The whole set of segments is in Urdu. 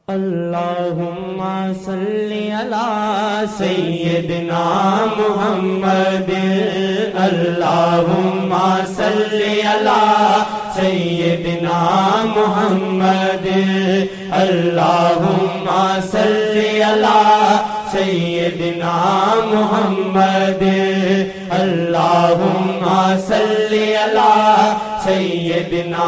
اللہم صلی علی سیدنا محمد اللہم صلی علی سیدنا محمد اللہم صلی علی سیدنا محمد اللہم صلی علی سیدنا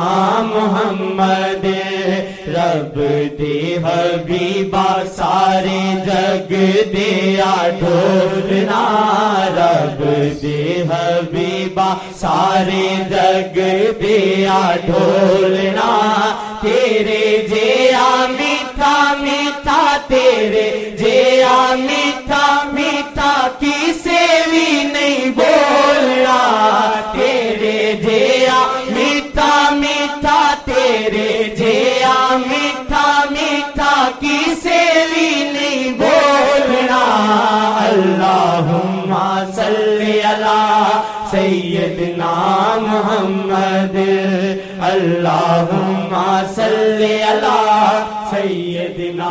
محمد رب دے حبیبا سارے جگ دیا ڈھولنا رب دے حبیبا سارے جگ دیا ڈھولنا تیرے جیا میٹھا میٹھا تیرے جیا میٹھا میٹھا کسے بھی نہیں بولنا تیرے جیا میٹھا میٹھا تیرے جیا میٹھا میٹھا کسے بھی نہیں بولنا اللہم صلی علی سیدنا محمد اللہم صلی علی سیدنا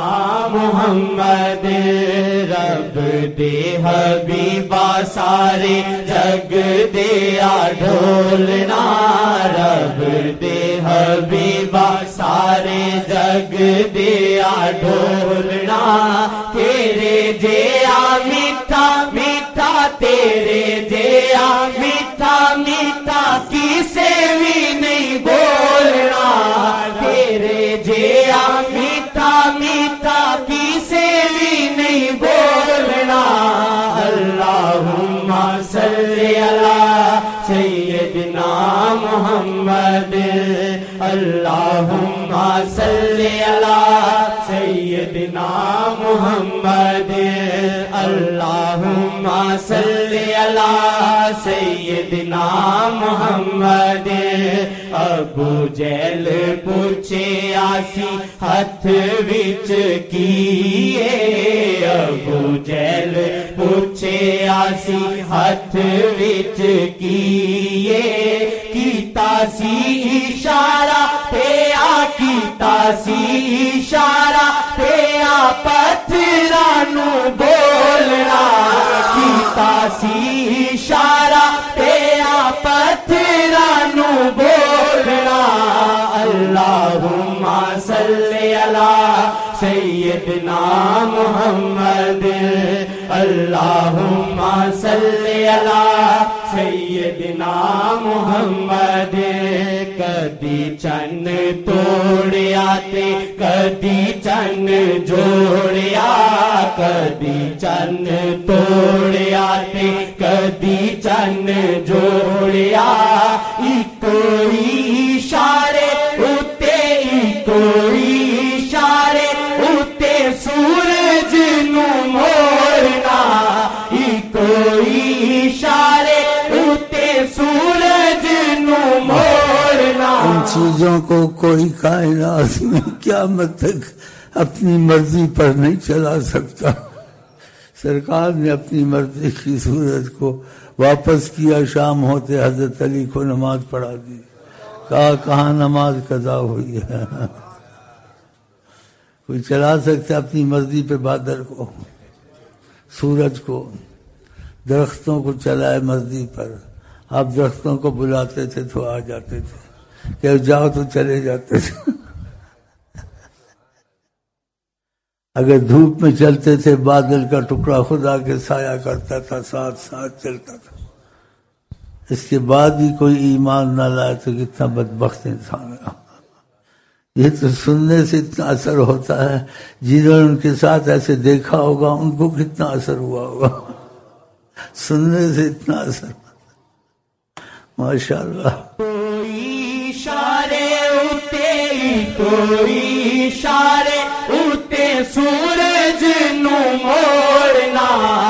محمد رب دے حبیبا سارے جگ دیا ڈھولنا رب دے حبیبا سارے جگ دیا ڈھولنا تیرے جیا میٹھا میٹھا تیرے جیا میٹھا میٹھا کسے بھی نہیں بولنا تیرے جیا میٹھا میٹھا کسے بھی نہیں بولنا اللہم صلی علی سیدنا محمد اللہم صلی علی سیدنا محمد اللہم صلی علی سیدنا محمد ابو جہل پوچھے آسی ہاتھ وچ کیے ابو جہل پوچھے آسی ہاتھ وچ کیے کیتا سی اشارہ پیا کیتا سی اشارہ پیا پتھرانو بولنا کیتا سی اشارہ پیا پتھرانو بولنا اللہم صلی علی سیدنا محمد اللہم صلی علی سیدنا محمد کدی چن توڑیا تے کدی چن جوڑیا کدی چن توڑیا تے کدی چن جوڑیا کوئی اشارے اتے کوئی اشارے اتے سورج نو موڑنا کوئی اشارے اتے سورج نو موڑنا ان چیزوں کو کوئی کائنات میں قیامت تک اپنی مرضی پر نہیں چلا سکتا سرکار نے اپنی مرضی کی صورت کو واپس کیا شام ہوتے حضرت علی کو نماز پڑھا دی کہا کہاں نماز قضا ہوئی ہے کوئی چلا سکتا اپنی مرضی پہ بادل کو سورج کو درختوں کو چلائے مرضی پر آپ درختوں کو بلاتے تھے تو آ جاتے تھے کہ جاؤ تو چلے جاتے تھے اگر دھوپ میں چلتے تھے بادل کا ٹکڑا خدا کے سایہ کرتا تھا ساتھ ساتھ چلتا تھا اس کے بعد بھی کوئی ایمان نہ لائے تو کتنا بدبخت انسان ہے یہ تو سننے سے اتنا اثر ہوتا ہے جنہوں نے ان کے ساتھ ایسے دیکھا ہوگا ان کو کتنا اثر ہوا ہوگا سننے سے اتنا اثر ماشاءاللہ کوئی اشارے اتے کوئی اشارے اتے سورج نو موڑنا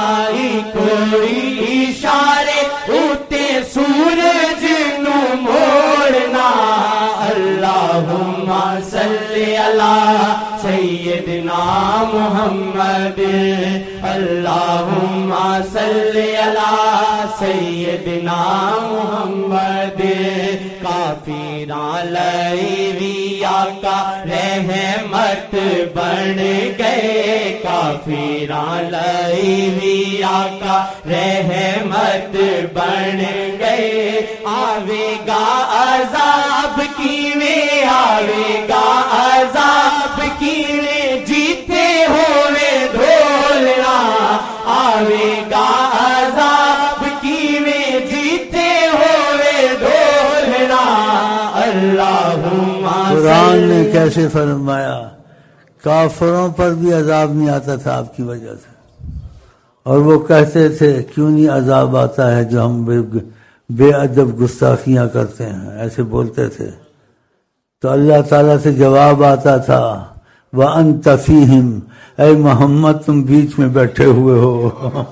کوئی اشارے اتے سورج نو موڑنا اللہم صلی علی سیدنا محمد اللہم صلی علی سیدنا محمد کافراں لئی وی آقا رحمت بن گئے، کافراں لئی وی آقا رحمت بن گئے، آوے گا عذاب کیویں آوے گا عذاب کیویں جیتے ہوئے ڈھولنا، آوے گا عذاب کیویں جیتے ہوئے ڈھولنا، اللہم قرآن نے کیسے فرمایا کافروں پر بھی عذاب نہیں آتا تھا آپ کی وجہ سے، اور وہ کہتے تھے کیوں نہیں عذاب آتا ہے جو ہم بے ادب گستاخیاں کرتے ہیں، ایسے بولتے تھے، تو اللہ تعالیٰ سے جواب آتا تھا وَأَنْتَ فِيهِمْ، اے محمد تم بیچ میں بیٹھے ہوئے ہو،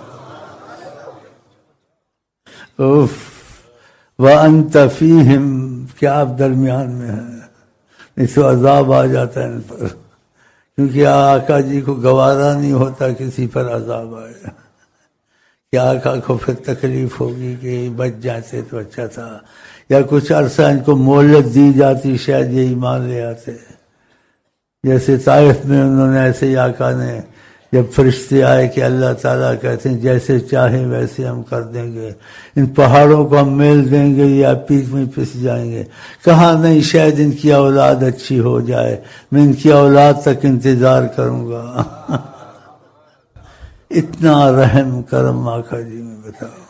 اوف وَأَنْتَ فِيهِمْ، کیا آپ درمیان میں ہیں، اس کو عذاب آ جاتا ہے ان پر، کیونکہ آقا جی کو گوارا نہیں ہوتا کسی پر عذاب آئے، کہ آقا کو پھر تکلیف ہوگی کہ بچ جاتے تو اچھا تھا، یا کچھ عرصہ ان کو مہلت دی جاتی شاید یہ ایمان لے آتے، جیسے طائف میں انہوں نے ایسے ہی آقا نے جب فرشتے آئے کہ اللہ تعالیٰ کہتے ہیں جیسے چاہیں ویسے ہم کر دیں گے، ان پہاڑوں کو ہم میل دیں گے یا پیٹ میں پس جائیں گے، کہا نہیں شاید ان کی اولاد اچھی ہو جائے، میں ان کی اولاد تک انتظار کروں گا، اتنا رحم کرم آقا جی میں بتاؤ،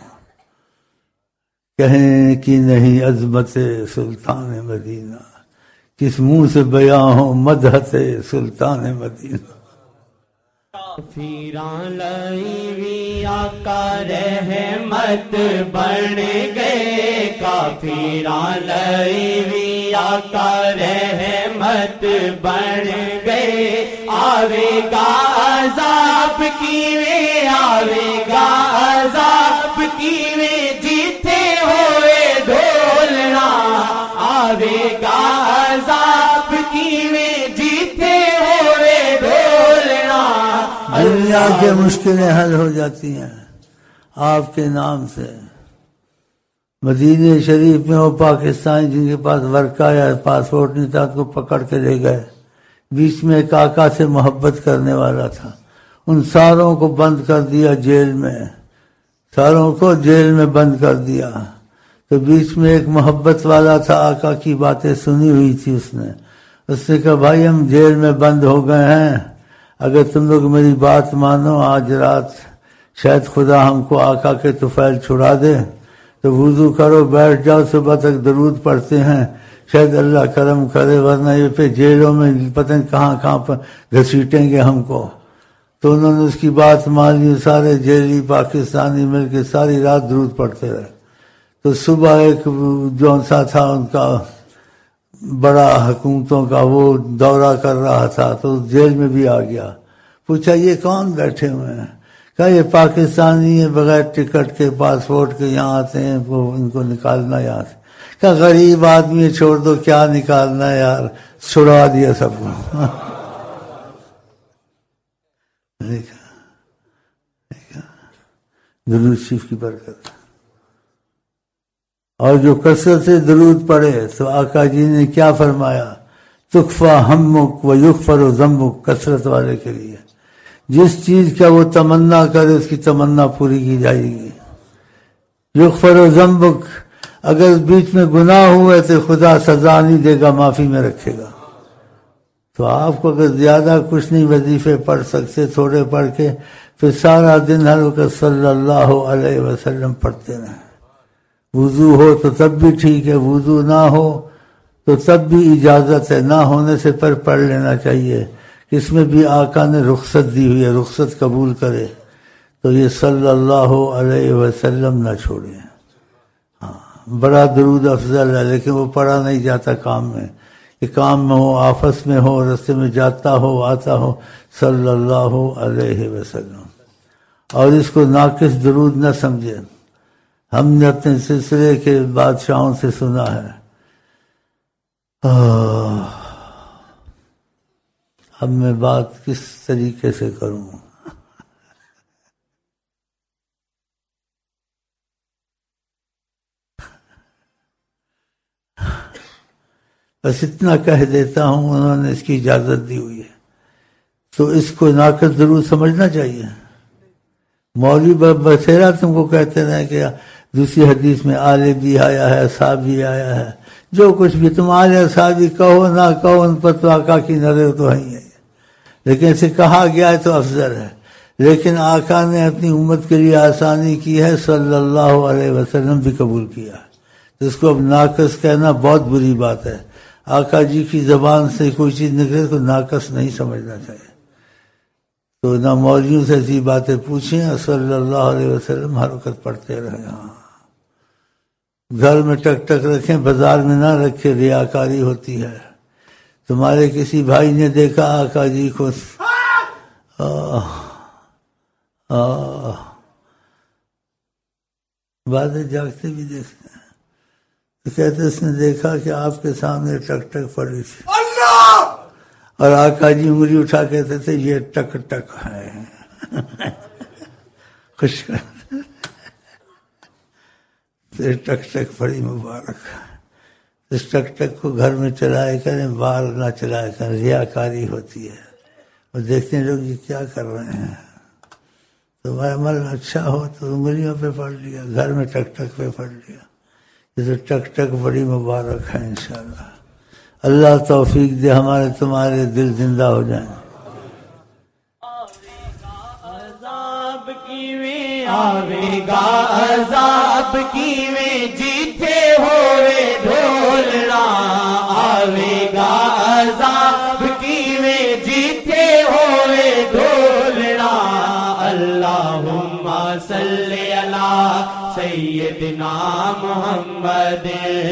کہیں کی نہیں عظمت سلطان مدینہ، کس منہ سے بیاں ہو مدحت سلطان مدینہ، کافراں لئی وی آقا رحمت بن گئے، کافراں لئی وی آقا رحمت بن گئے، آوے گا عذاب کیویں آوے گا عذاب کیویں جیتے ہوئے ڈھولنا، آوے گا عذاب کیویں جیتے ہوئے ڈھولنا، دنیا کے مشکلیں حل ہو جاتی ہیں آپ کے نام سے۔ مدینہ شریف میں وہ پاکستانی جن کے پاس ورکہ یا پاسپورٹ نہیں تھا، کو پکڑ کے لے گئے، بیچ میں ایک آقا سے محبت کرنے والا تھا، ان ساروں کو بند کر دیا جیل میں، ساروں کو جیل میں بند کر دیا، تو بیچ میں ایک محبت والا تھا، آقا کی باتیں سنی ہوئی تھی، اس نے کہا بھائی ہم جیل میں بند ہو گئے ہیں، اگر تم لوگ میری بات مانو آج رات شاید خدا ہم کو آقا کے طفیل چھڑا دے، تو وضو کرو بیٹھ جاؤ، صبح تک درود پڑھتے ہیں، شاید اللہ کرم کرے، ورنہ یہ پہ جیلوں میں پتہ نہیں کہاں پر گھسیٹیں گے ہم کو۔ تو انہوں نے اس کی بات مان لی، سارے جیلی پاکستانی مل کے ساری رات درود پڑھتے رہے، تو صبح ایک جون سا تھا ان کا بڑا حکومتوں کا، وہ دورہ کر رہا تھا، تو جیل میں بھی آ گیا، پوچھا یہ کون بیٹھے ہوئے ہیں؟ کہا یہ پاکستانی ہے، بغیر ٹکٹ کے پاسپورٹ کے یہاں آتے ہیں، وہ ان کو نکالنا یہاں سے۔ کہا غریب آدمی چھوڑ دو، کیا نکالنا یار، چھڑا دیا سب کو۔ درود شریف کی برکت، اور جو کثرت سے درود پڑھے تو آقا جی نے کیا فرمایا، تکفا ہمک و یغفر ذنبک، کثرت والے کے لیے جس چیز کا وہ تمنا کرے اس کی تمنا پوری کی جائے گی۔ یغفر ذنبک، اگر بیچ میں گناہ ہوئے تو خدا سزا نہیں دے گا، معافی میں رکھے گا۔ تو آپ کو اگر زیادہ کچھ نہیں وظیفے پڑھ سکتے، تھوڑے پڑھ کے پھر سارا دن ہر وقت صلی اللہ علیہ وسلم پڑھتے رہیں۔ وضو ہو تو تب بھی ٹھیک ہے، وضو نہ ہو تو تب بھی اجازت ہے، نہ ہونے سے پر پڑھ لینا چاہیے، اس میں بھی آقا نے رخصت دی ہوئی ہے، رخصت قبول کرے تو یہ صلی اللہ علیہ وسلم نہ چھوڑے۔ ہاں بڑا درود افضل ہے، لیکن وہ پڑھا نہیں جاتا کام میں، کہ کام میں ہو، آفس میں ہو، رستے میں جاتا ہو آتا ہو، صلی اللہ علیہ وسلم۔ اور اس کو ناقص درود نہ سمجھے، ہم نے اپنے سلسلے کے بادشاہوں سے سنا ہے، اب میں بات کس طریقے سے کروں؟ بس اتنا کہہ دیتا ہوں، انہوں نے اس کی اجازت دی ہوئی ہے، تو اس کو ناقص ضرور سمجھنا چاہیے۔ مولوی بسیرا تم کو کہتے رہے کہ دوسری حدیث میں آل بھی آیا ہے، اصحاب بھی آیا ہے، جو کچھ بھی تم آل اصحابی کہو نہ کہو، ان پر تو آقا کی نظر تو ہے ہی ہے، لیکن اسے کہا گیا ہے تو افضل ہے۔ لیکن آقا نے اپنی امت کے لیے آسانی کی ہے، صلی اللہ علیہ وسلم بھی قبول کیا ہے، تو اس کو اب ناقص کہنا بہت بری بات ہے۔ آقا جی کی زبان سے کوئی چیز نکلے تو ناقص نہیں سمجھنا چاہیے۔ تو نہ مولویوں سے ایسی باتیں پوچھیں، صلی اللہ علیہ وسلم ہر وقت پڑھتے رہے۔ ہاں، گھر میں ٹک ٹک رکھیں، بازار میں نہ رکھیں، ریاکاری ہوتی ہے۔ تمہارے کسی بھائی نے دیکھا آقا جی کو، بعض جاگتے بھی دیکھتے ہیں، تو کہتے اس نے دیکھا کہ آپ کے سامنے ٹک ٹک پڑی تھی، اور آقا جی انگلی اٹھا کہتے تھے یہ ٹک ٹک ہے، خوش کر ٹک ٹک پڑی مبارک۔ اس ٹک ٹک کو گھر میں چلائے کریں، باہر نہ چلائے کریں، ریاکاری ہوتی ہے، اور دیکھتے ہیں لوگ یہ کیا کر رہے ہیں۔ تمہارا عمل اچھا ہو تو انگلیوں پہ پڑھ لیا، گھر میں ٹک ٹک پہ پڑھ لیا، یہ تو ٹک ٹک بڑی مبارک ہے انشاءاللہ۔ اللہ توفیق دے، ہمارے تمہارے دل زندہ ہو جائیں۔ آوے گا عذاب کیویں جیتے ہوئے ڈھولنا، آوے گا عذاب کیویں جیتے ہوئے ڈھولنا۔ اللہم صلی علی سیدنا محمد،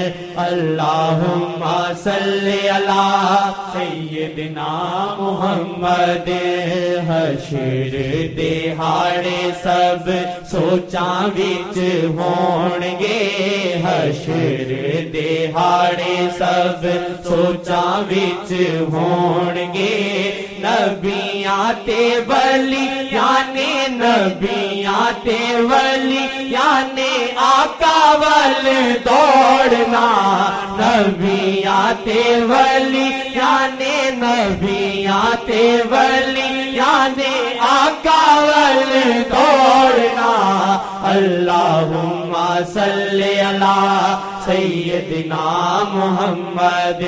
اللہم صلی علی سیدنا محمد۔ حشر دہاڑے سب سوچاں وچ ہون گے، حشر دہاڑے سب سوچاں وچ ہون گے۔ نبیاں تے ولیاں نے، نبیاں تے ولیاں نے آقا ول دوڑنا، نبیاں تے ولیاں نے، نبیاں تے ولیاں نے آقا ول دوڑنا۔ اللہم صلی علی سیدنا محمد،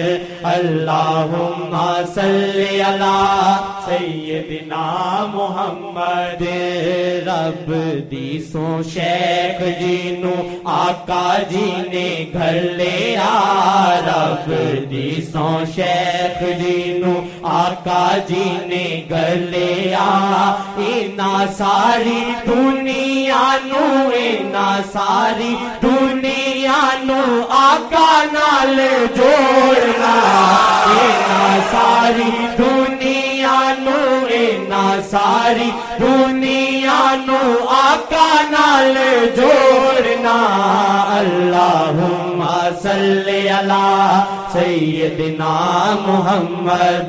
اللہم صلی علی سیدنا محمد۔ رب دی سو شیخ جی نو آقا جی نے گھر لیا، رب دی سو شیخ جی نو آقا جی نے گھر لیا۔ اینا ساری دنیا نو، اینا ساری دنیا نو آقا نال جوڑنا، اینا ساری دنیا نو، اینا ساری دنیا نو آقا نال جوڑنا۔ اللہم صلی علی سیدنا محمد،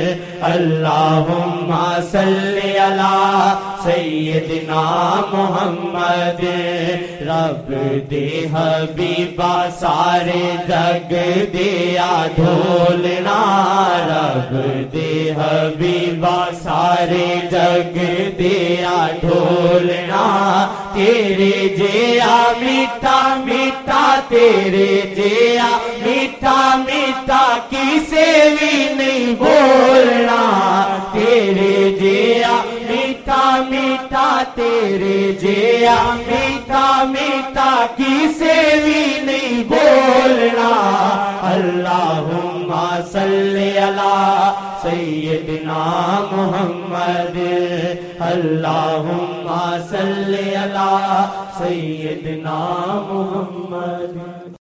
اللہم صلی علی سیدنا محمد۔ رب دے حبیبا سارے جگ دیا ڈھولنا، رب دے حبیبا سارے جگ دیا ڈھولنا۔ تیرے جیا میٹھا میٹھا، تیرے جیا میٹھا میٹھا کسے بھی نہیں بولنا، تیرے جیا میٹھا میٹھا، تیرے جیا میٹھا میٹھا کسے بھی نہیں بولنا۔ اللہم صلی علی سیدنا محمد، اللہم صلی علی سیدنا محمد۔